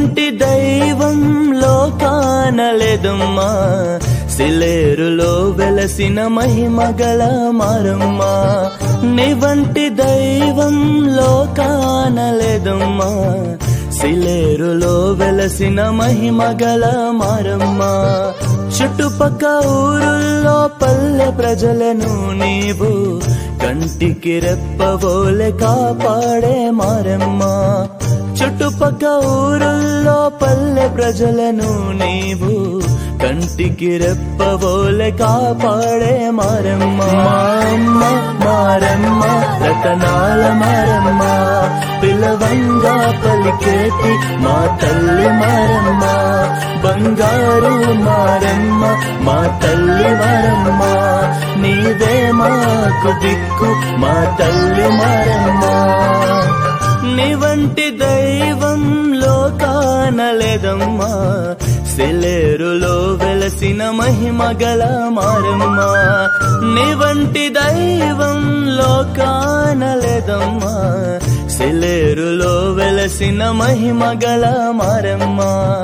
వంటి దైవం లోకానలేదమ్మా, సిలేరులో వెలసిన మహిమగల మారమ్మ. నీ వంటి దైవం లోకానలేదమ్మా, సిలేరులో వెలసిన మహిమగల మారమ్మ. చుట్టుపక్క ఊరుల్లో పల్లె ప్రజలను నీవు కంటికి రెప్పవోలె కాపాడే మారమ్మ. చుట్టుపక్క ఊరుల్లో పల్లె ప్రజలను నీవు కంటికి రెప్పవోలె కాపాడే మారమ్మ. మారమ్మ మారమ్మ రతనాల మారమ్మ, పిలవంగా పలికేటి మా తల్లి మారమ్మ. బంగారు మారమ్మ మా తల్లి మారమ్మ, నీవే మాకు దిక్కు మా తల్లి మారమ్మ. నీ వంటి దైవం లోకానలేదమ్మా, సిలేరులో వెలసిన మహిమగల మారమ్మ. నీ వంటి దైవం లోకానలేదమ్మా, సిలేరులో వెలసిన మహిమగల మారమ్మ.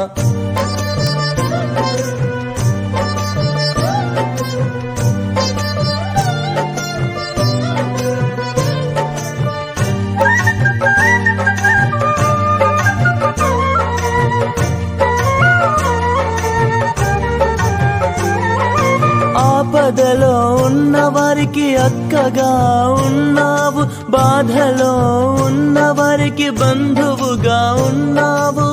ఆపదలో ఉన్న వారికి అక్కగా ఉన్నావు, బాధలో ఉన్న వారికి బంధువుగా ఉన్నావు.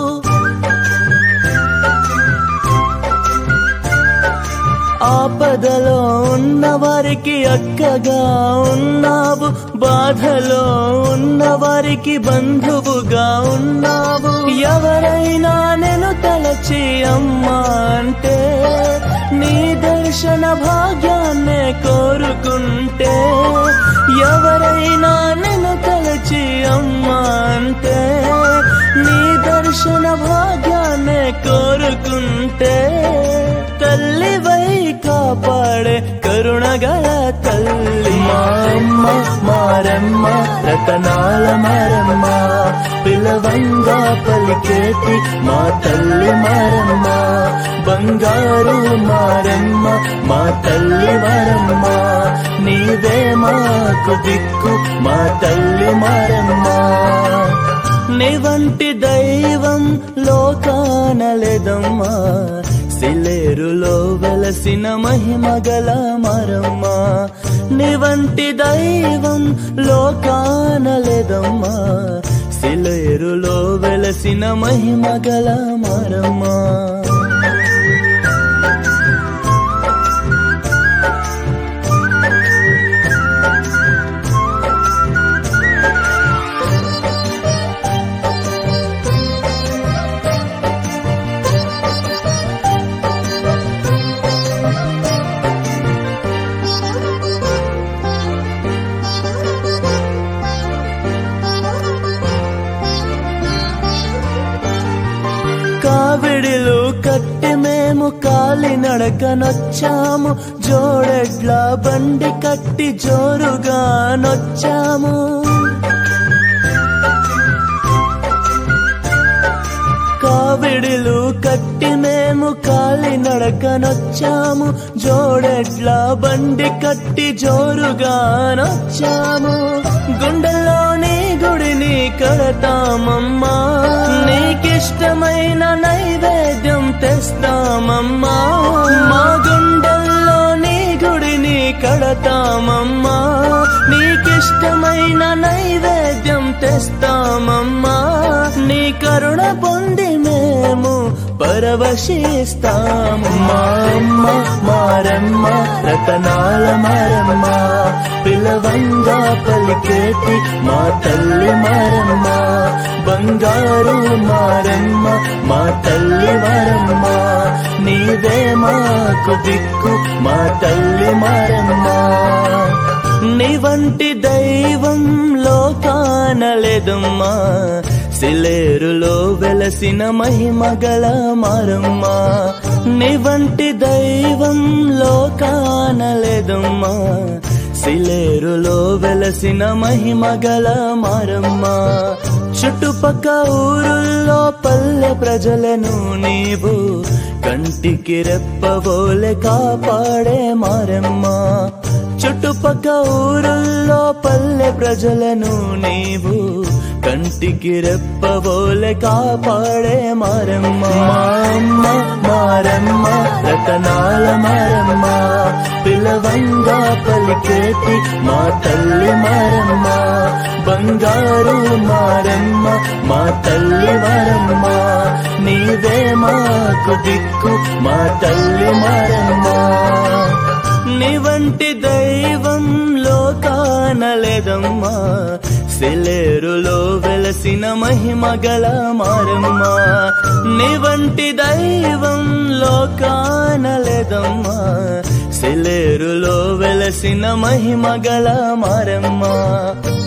ఆపదలో ఉన్న వారికి అక్కగా ఉన్నావు, బాధలో ఉన్న వారికి బంధువుగా ఉన్నావు. ఎవరైనా నేను తలచి అమ్మా అంటే, నీ దర్శన భాగ్యాన్నే కోరుకుంటే. ఎవరైనా నేను తలచి అమ్మా అంటే, నీ దర్శన భాగ్యాన్నే కోరుకుంటే. తల్లివై కాపాడే కరుణగల తల్లి మారమ్మ మారమ్మ రతనాల మారమ్మ, పిలవంగా పలికేటి మా తల్లి మారమ్మ. బంగారు మారమ్మ మా తల్లి మారమ్మ, నీవే మాకు దిక్కు మా తల్లి మారమ్మ. నీ వంటి దైవం లోకానలేదమ్మా, సిలేరులో వెలసిన మహిమగల మారమ్మ. నీ వంటి దైవం లోకానలేదమ్మా, సిలేరులో వెలసిన మహిమగల మారమ్మ. కావిడిలు కట్టి మేము కాలినడకనొచ్చాము, జోడెడ్ల బండి కట్టి జోరుగా నొచ్చాము. కావిడిలు కట్టి మేము కాలినడకనొచ్చాము, జోడెడ్ల బండి కట్టి జోరుగా నొచ్చాము. గుండెల్లో నీ గుడిని కడతామమ్మా, నీకిష్టమైన నైవేద్యం తెస్తామమ్మా. మా గుండెల్లో నీ గుడిని కడతామమ్మా, నీకిష్టమైన నైవేద్యం తెస్తామమ్మా. నీ కరుణ పొంది మేము పరవశిస్తాము. మారమ్మ మారమ్మ రతనాల మారమ్మ, పిలవంగా పలికేటి మా తల్లి మారమ్మ. బంగారు మారమ్మ మా తల్లి మారమ్మ, నీవే మాకు దిక్కు మా తల్లి మారమ్మ. నీ వంటి దైవం లోకానలేదమ్మా, సిలేరులో వెలసిన మహిమగల మారమ్మ. నీ వంటి దైవం లోకానలేదమ్మా, సిలేరులో వెలసిన మహిమగల మారమ్మ చుట్టుపక్క ఊరుల్లో పల్లె ప్రజలను నీవు కంటికి రెప్పబోలే కాపాడే మారమ్మ చుట్టుపక్క ఊరుల్లో పల్లె ప్రజలను నీవు కంటికి రెప్పబోలే కాపాడే మారమ్మ అమ్మ మారమ్మ రతనాల మారమ్మ పిలవంగా పలికేటి మా తల్లి మారమ్మ బంగారు మారమ్మ మా తల్లి మారమ్మ నీవే మాకు దిక్కు మా తల్లి మారమ్మ నీ వంటి దైవం లోకానలేదమ్మా సిలేరులో వెలసిన మహిమగల మారమ్మ నీ వంటి దైవం లోకానలేదమ్మా సిలేరులో వెలసిన మహిమగల మారమ్మ